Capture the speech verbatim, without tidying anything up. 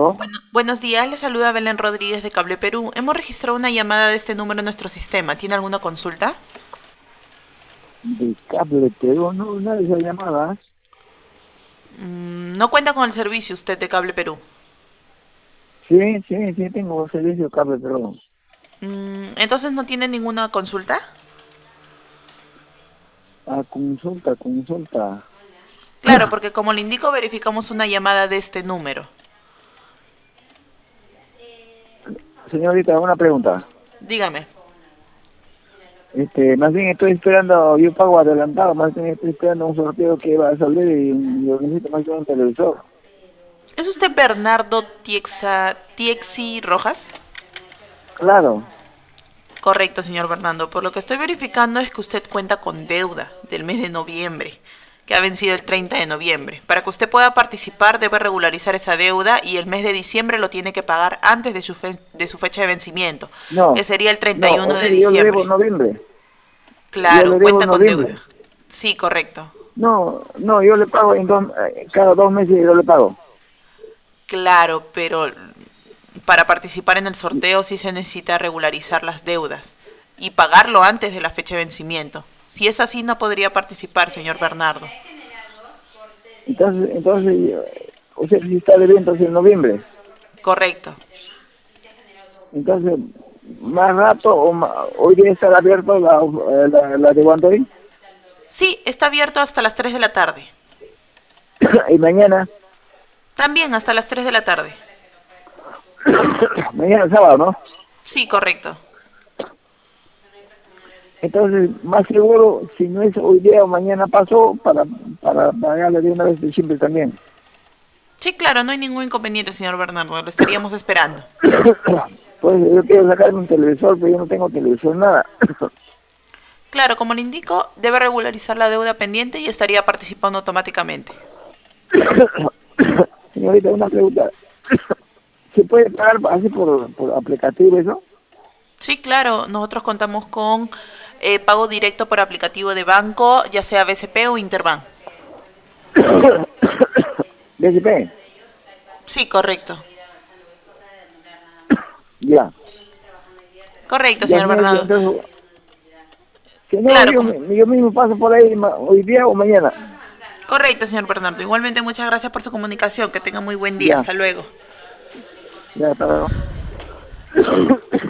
¿Aló? Bueno, buenos días, le saluda Belén Rodríguez de Cable Perú. Hemos registrado una llamada de este número en nuestro sistema. ¿Tiene alguna consulta? De cable Perú, no, nadie se llamaba. Mm, no cuenta con el servicio usted de Cable Perú. Sí, sí, sí, tengo servicio de cable Perú. Mm, entonces no tiene ninguna consulta. Ah, consulta, consulta. Claro, porque como le indico, verificamos una llamada de este número. Señorita, una pregunta. Dígame. Este, más bien estoy esperando, yo pago adelantado, más bien estoy esperando un sorteo que va a salir y yo necesito más bien un televisor. ¿Es usted Bernardo Tiexa, Tiexi Rojas? Claro. Correcto, señor Bernardo. Por lo que estoy verificando es que usted cuenta con deuda del mes de noviembre, que ha vencido el treinta de noviembre. Para que usted pueda participar debe regularizar esa deuda y el mes de diciembre lo tiene que pagar antes de su, fe de su fecha de vencimiento, que No, sería el treinta no, y uno o de sea que yo le debo diciembre. noviembre. Yo Claro, le debo cuenta con noviembre. deuda. Sí, correcto. No, no, yo le pago en dos- eh, cada dos meses yo le pago. Claro, pero para participar en el sorteo sí se necesita regularizar las deudas y pagarlo antes de la fecha de vencimiento. Si es así, no podría participar, señor Bernardo. Entonces, entonces, eh, o sea, si está debiendo entonces en noviembre. Correcto. Entonces, más rato, o ma- hoy día estará abierto la, eh, la, la de Guandoy, Sí, está abierto hasta las tres de la tarde. y mañana, También hasta las tres de la tarde. mañana sábado, ¿no? Sí, correcto. Entonces, más seguro, si no es hoy día o mañana pasó, para, para pagarle de una vez de siempre también. Sí, claro, no hay ningún inconveniente, señor Bernardo. Lo estaríamos esperando. Pues yo quiero sacarme un televisor, pero yo no tengo televisor, nada. Claro, como le indico, debe regularizar la deuda pendiente y estaría participando automáticamente. Señorita, una pregunta. ¿Se puede pagar así por, por aplicativo eso? Sí, claro, nosotros contamos con eh, pago directo por aplicativo de banco, ya sea B C P o Interbank. B S P. Sí, correcto. Ya. Correcto, Ya, señor señorita, Bernardo. entonces, si no, Claro, yo, como... mi- yo mismo paso por ahí ma- hoy día o mañana. correcto, señor Bernardo. Igualmente, muchas gracias por su comunicación. Que tenga muy buen día. Ya, Hasta luego. ya, hasta luego.